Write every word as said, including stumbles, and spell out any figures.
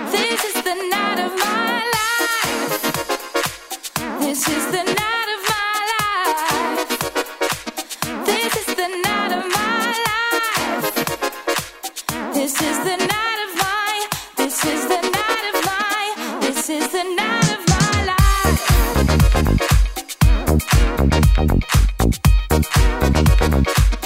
This is the night of my life. This is the night of my life. This is the night of my life. This is the night of my. This is the night of my. This is the night of my life.